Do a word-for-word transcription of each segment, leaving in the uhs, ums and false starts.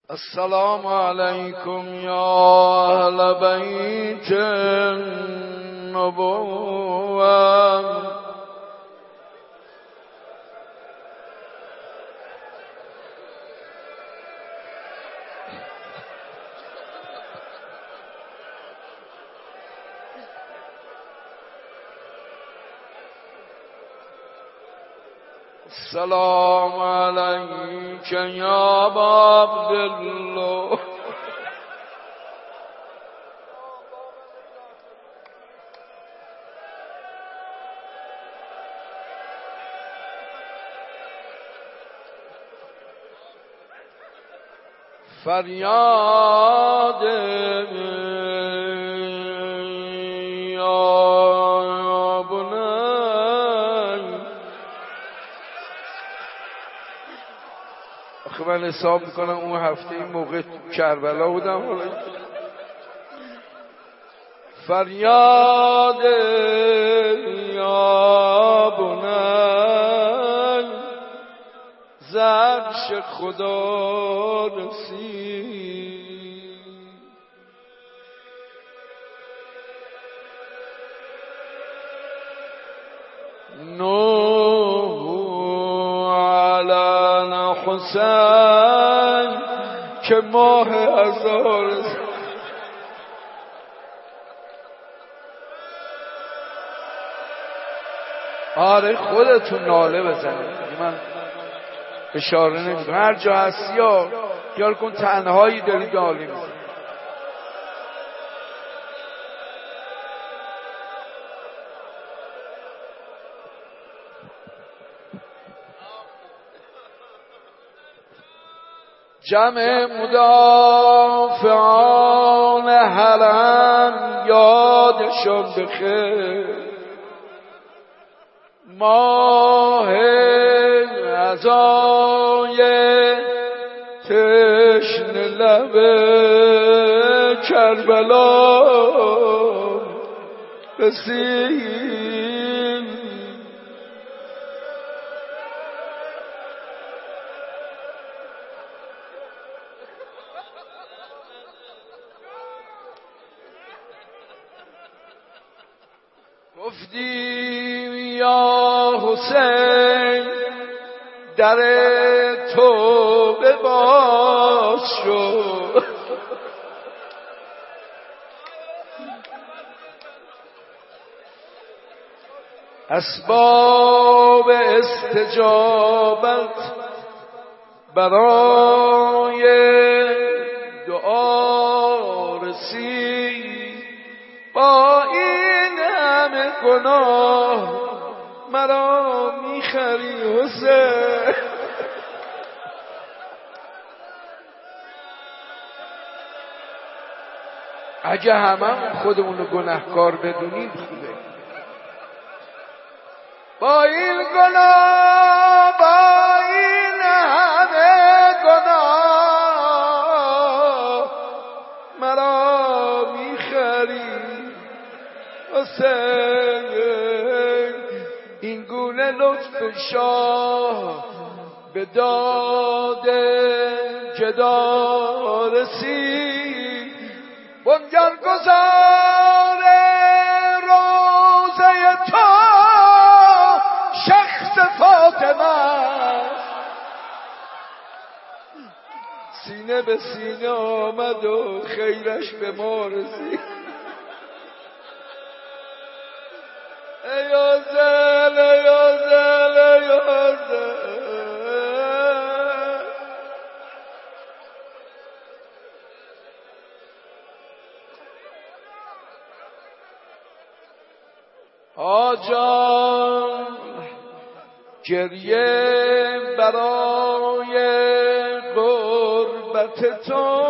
السلام علیکم یا اهل بیت النبوة. السلام علیک یا ابا عبدالله. فریاد یا بنی. آخه من حساب میکنم اون هفته این موقع کربلا بودم. فریاد یا بنی ز عرش خدا رسید. نوح علی حسین که ماه هزار. آره خودتون ناله بزنید، من اشاره نمی‌کنم. هر جا هستی یا خیال کن تنهایی داری ناله میزنی. جمع مدافعان حرم یادشون بخیر. ماه عزای تشن لب کربلا رسید. گفتی یا حسین در توبه باز شد. اسباب استجابت برای دعا رسید. با این همه گناه مرا میخری حسین. اگه همه خودمونو گناهکار بدونیم خوبه. با این گناه، با این همه گناه مرا میخری حسین. این گونه لطف شاه به داد جدا رسید. بنیانگذار روضه تو شخص فاطمه سینه به سینه آمد و خیرش به ما رسید. ای آزل ای آزل ای آزل. آجان گریه برای غربت تو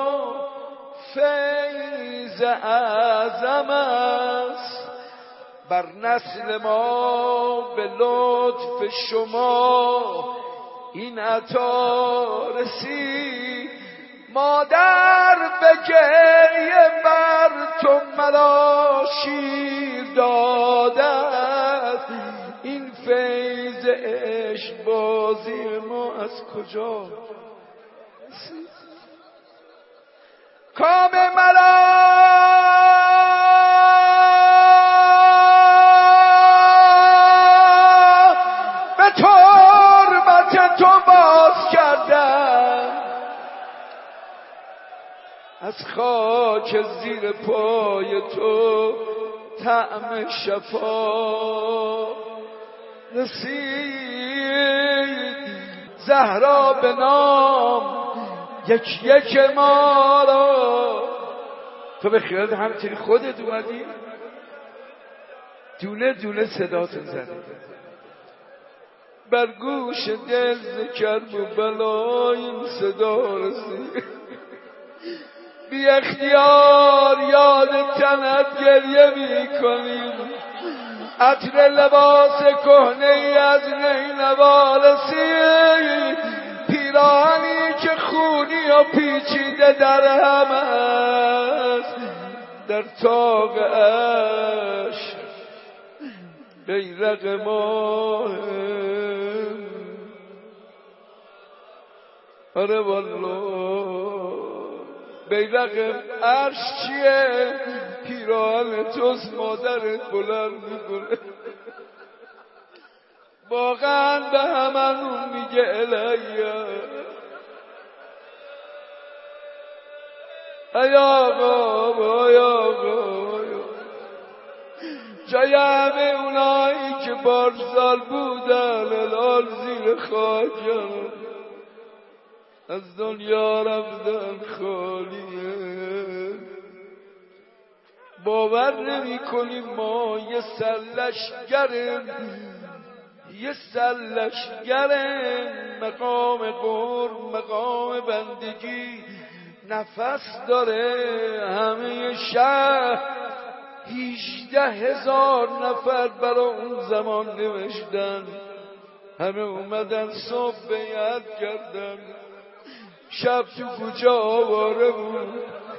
فیض اعظم است. بر نسل ما به لطف شما این عطا رسید. مادر به گریه بر تو مرا شیر دادت. این فیض عشق بازی ما از کجا رسید؟ از خاک زیر پای تو طعم شفا رسید. زهرا به نام یک یک ما را. تو به خیالت همینطوری خودت اومدی دونه دونه صداتون زدی بر گوش دل ذکر و بلای این صدا رسید. بی اختیار یاد تنت گریه می کنیم. عطر لباس کهنه ای از نینوا رسید. پیراهنی که خونی و پیچیده در هم است در طاق عشق بیرق ماه. آره والله بیرق عرش چیه؟ پیراهن توست مادرت بلند میکنه. واقعا به هممون میگه الهیا ای آقا ای آقا جای همه اونایی که بارسال بودن الان زیر خاکم از دنیا رفتن خالیه. باور نمی کنیم ما یه سرلشگریم یه سرلشگریم مقام قرب مقام بندگی نفس داره. همه شهر هیجده هزار نفر برای اون زمان نوشتن. همه اومدن صبح بیعت کردن. شب تو کوچه آواره بود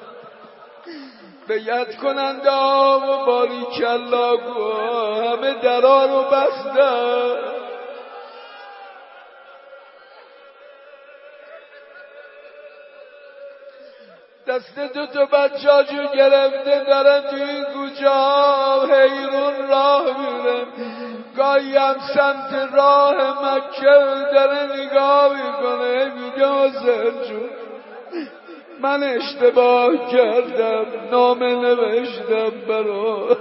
بیعت کنند آقا باریکلا گو همه درا رو بستن. دست دو تا بچه‌جو گرفته داره تو این کوچه ها حیرون راه میره. گاهی هم سمت راه مکه داره نگاه میکنه میگه حسین جون من اشتباه کردم نامه نوشتم برات.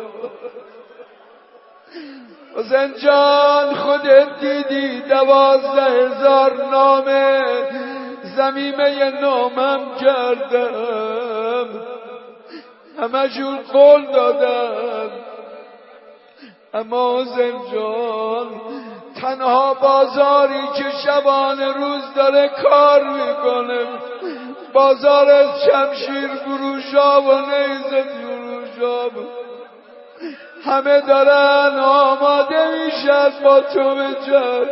حسین جان خودت دیدی دوازده هزار نامه زمیمه نامم کردم همه جور قول دادم. اما حسین جان تنها بازاری که شبانه روز داره کار میکنه بازار شمشیر فروشا و نیزه فروشا. همه دارن آماده میشن با تو به جنگ.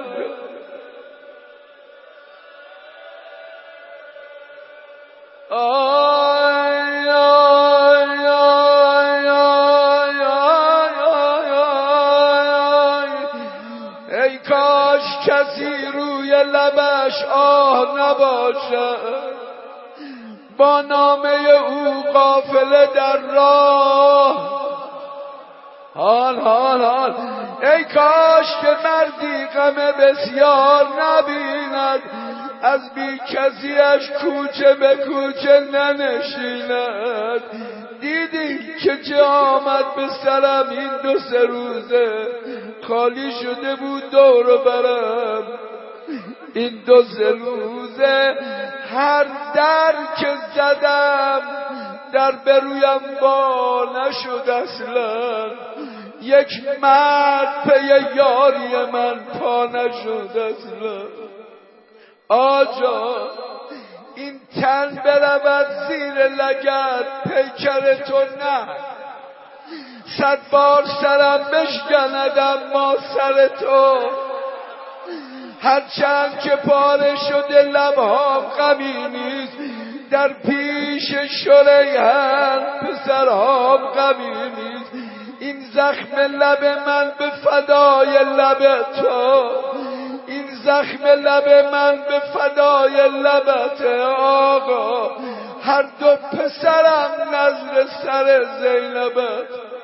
آی آی آی آی آی آی ای کاش کسی روی لبش آه نباشد با نامه او قافله در راه. حال حال حال ای کاش که مردی غم بسیار نبیند از بی کسیش کوچه به کوچه ننشیند. دیدی که چه آمد به سرم این دو سه روزه خالی شده بود دور و برم. این دو سه روزه هر در که زدم در برویم با نشد اصلا. یک مرد پی یاری من پا نشد اصلا. آجا این تن برود زیر لگد پیکر تو نه. صد بار سرم بشکند اما سر تو. هرچند که پاره شده لبهام غمی نیست در پیش شریحان پسرهام غمی نیست. این زخم لب من به فدای لب تو. این زخم لب من به فدای لبت آقا. هر دو پسرم نظر سر زینبت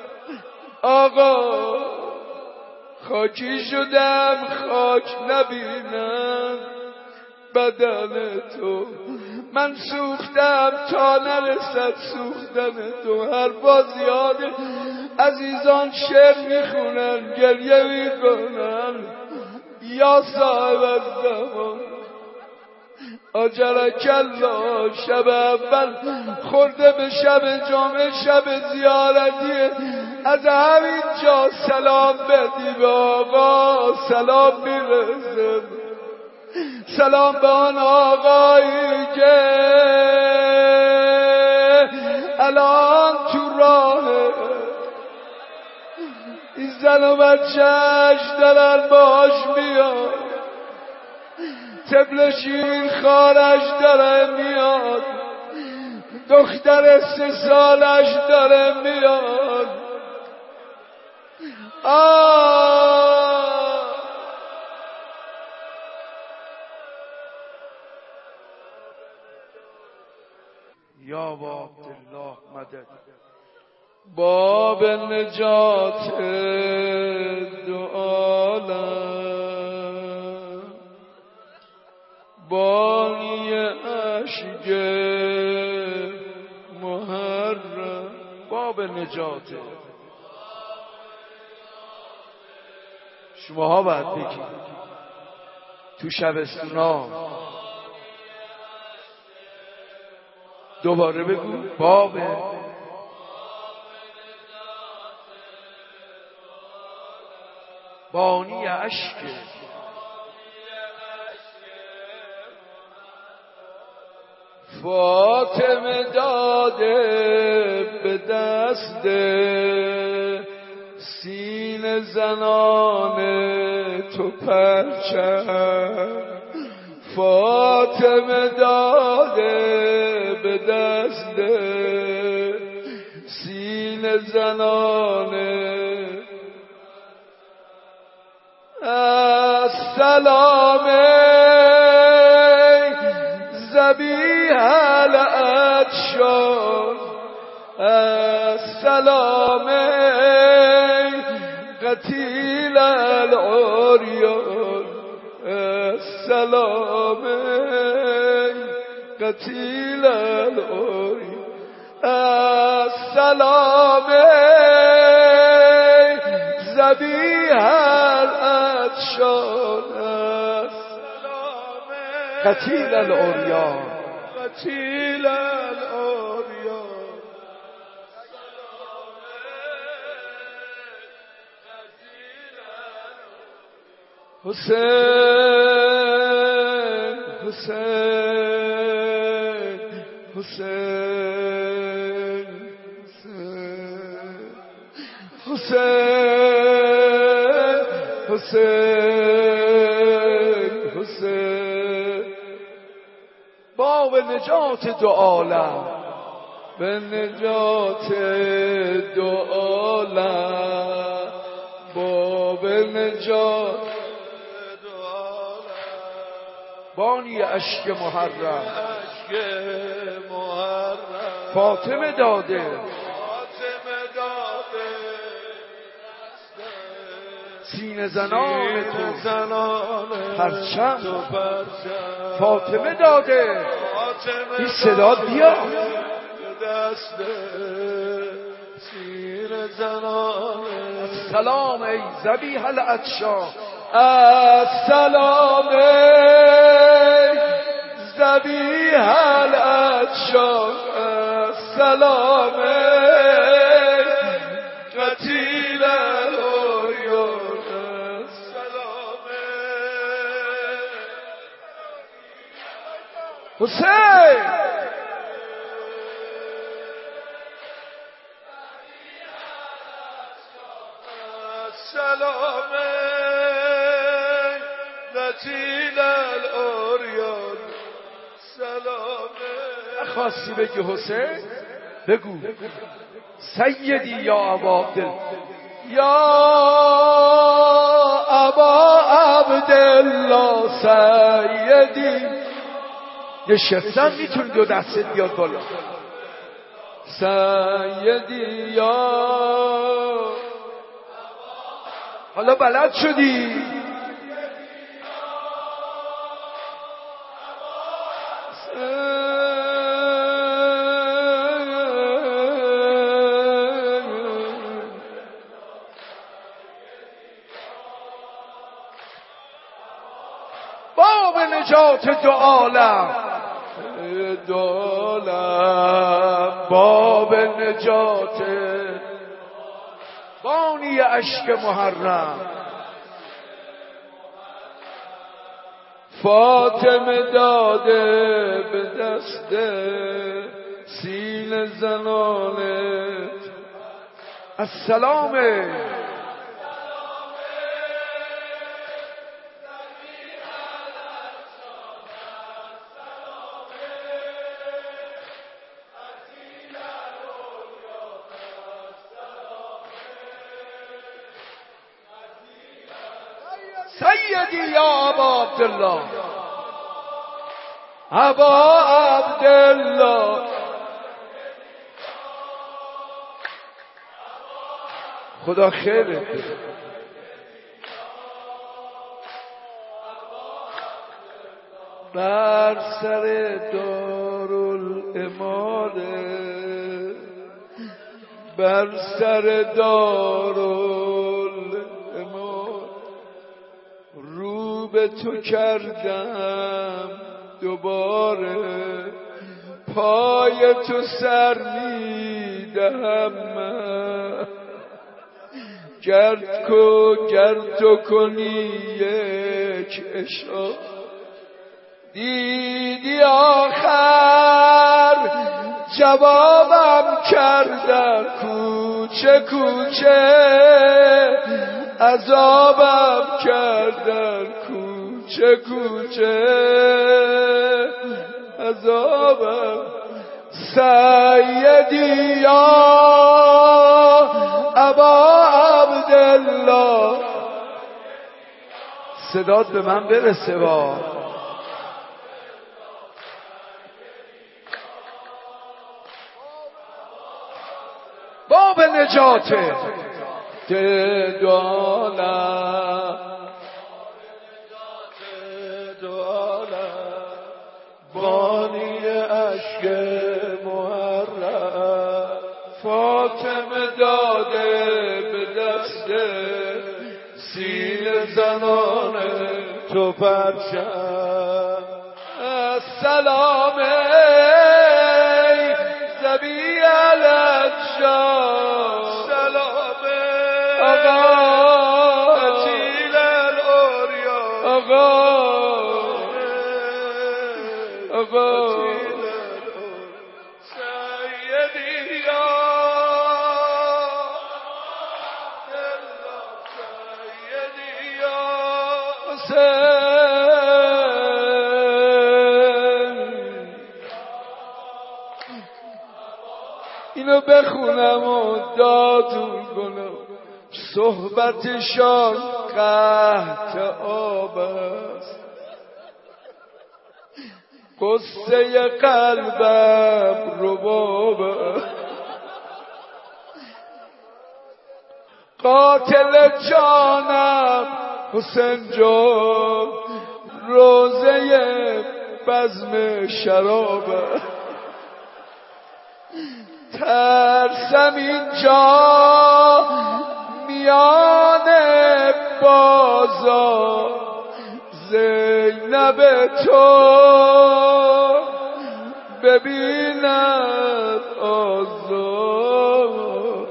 آقا. خاکی شدم خاک نبینم بدن تو. من سوختم تا نرسد سوختن تو. هر باز یاد عزیزان شعر میخونن گریه میکنن. یا صاحب الزمان آجرک الله، شب اول خورده به شب جمعه شب زیارتی، از همین جا سلام بدی به آقا. سلام میرسه، سلام به آن آقایی که الان تو راهه، این زن و بچهش دارن باش میاد، طفل شیر خارش داره میاد، دختر سه سالش داره میاد. آه یا با عبدالله مدد. باب نجات دو عالم، بانی اشک محرم. باب نجات شماها باید بگید تو شبستونا. دوباره بگو باب بانی اشک. فاطمه داده به دست سینه زنان تو پرچم. فاطمه داده به دست سینه زنان. السلام ذبیح العطشان، السلام قتیل العریان، السلام قتیل العریان، السلام ذبیح العطشان، قتیل العریان، قتیل العریان. حسین حسین حسین حسین حسین حسین. باب نجات دو عالم، به نجات دو عالم، باب نجات دو عالم، بانی اشک محرم، اشک محرم. فاطمه داده، فاطمه داده سینه زنان تو پرچم. فاطمه داده این صدا بیا دست سینه زنان. السلام ای ذبیح العطشان، السلام ای ذبیح العطشان، السلام ای قتیل العریان، السلام حسین. السلام قتیل العریان، سلام. خواستی بگی حسین بگو سیدی یا ابا عبدالله، یا ابا عبدالله سیدی. یه شفتن میتونی دو دستت بیاد بالا. سیدی یا، حالا بلد شدی. نجات دو عالم، دو عالم باب نجات، بانی اشک محرم. فاطمه داده به دست سینه زنانت السلام. سیدی یا ابا عبدالله، ابا عبدالله، خدا خیرت بده. بر سر دارالامامه، بر سر دارالامامه رو به تو کردم دوباره، پای تو سر میدهم من. گرد کو گرد تو کنی یک اشاره، دیدی آخر جوابم کردن کوچه کوچه، عذابم کردن کوچه کوچه، عذابم. سیدی یا ابا عبدالله، صدات به من برسه با باب نجات دو عالم، دو عالم بانی اشک محرم. فاطمه داده به دست سینه زنان تو پرچم السلام. ای زبی الاشجار، سلام آقا اصیل الاوریان، آقا آقا سیدی یا سیدی یا حسین. اینو بخونم و دادون کنم، صحبتشان قحط آب است، قصه قلبم رباب است. قاتل جانم حسین جان، روزه بزم شراب است. ترسم اینجا میان بازار، زینب تو ببیند آزار.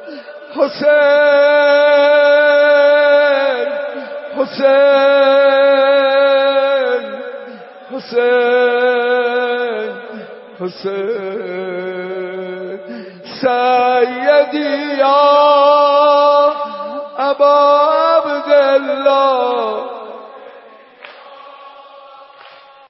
حسین حسین حسین حسین. سیدی یا ابا عبدالله،